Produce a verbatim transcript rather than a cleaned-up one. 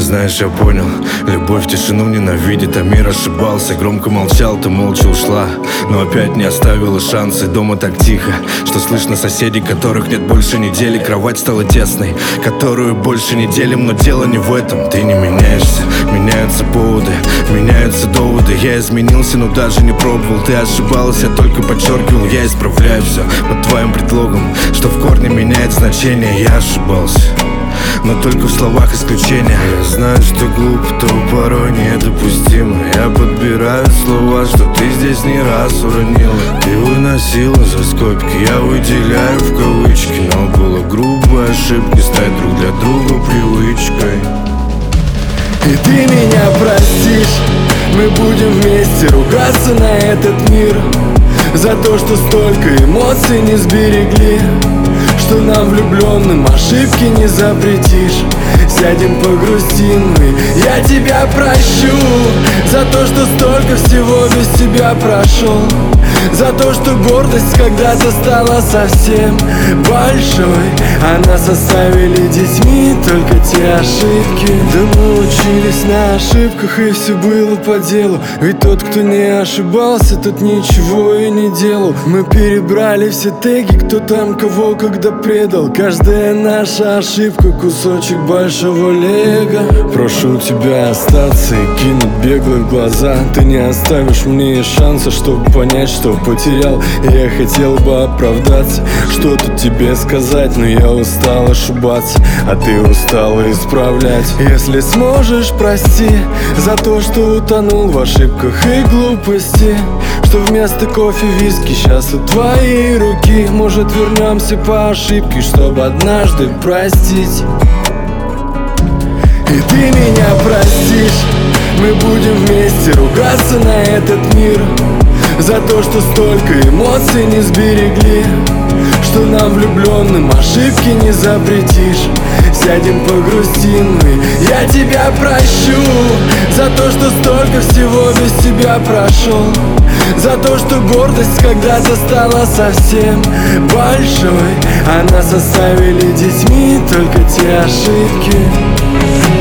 знаешь, я понял, любовь тишину ненавидит, а мир ошибался. Громко молчал, ты молча ушла, но опять не оставила шансы. Дома так тихо, что слышно соседей, которых нет больше недели. Кровать стала тесной, которую больше не делим. Но дело не в этом, ты не меняешься. Меняются поводы, меняются доводы. Я изменился, но даже не пробовал. Ты ошибалась, я только подчеркивал. Я исправляю все под твоим предлогом, что в корне меняет значение. Я ошибался, но только в словах исключения. Я знаю, что глупо, то порой недопустимо. Я подбираю слова, что ты здесь не раз уронила. Ты выносила за скобки, я выделяю в кавычки. Но было грубой ошибкой стать друг для друга привычкой. И ты меня простишь, мы будем вместе ругаться на этот мир за то, что столько эмоций не сберегли, что нам, влюбленным, ошибки не запретишь. Сядем погрустим, и я тебя прощу за то, что столько всего без тебя прошел, за то, что гордость когда-то стала совсем большой, а нас оставили детьми только те ошибки. Да мы учились на ошибках, и все было по делу. Ведь тот, кто не ошибался, тот ничего и не делал. Мы перебрали все теги, кто там кого когда предал. Каждая наша ошибка — кусочек большого лего. Прошу тебя остаться и кинуть беглые глаза. Ты не оставишь мне шанса, чтобы понять, что потерял. Я хотел бы оправдаться, что тут тебе сказать, но я устал ошибаться, а ты устала исправлять. Если сможешь, прости за то, что утонул в ошибках и глупости, что вместо кофе виски сейчас у твоей руки. Может, вернемся по ошибке, чтобы однажды простить. И ты меня простишь, мы будем вместе ругаться на этот мир за то, что столько эмоций не сберегли, что нам, влюбленным, ошибки не запретишь. Сядем погрустим, и я тебя прощу за то, что столько всего без тебя прошел, за то, что гордость когда-то стала совсем большой, а нас оставили детьми только те ошибки.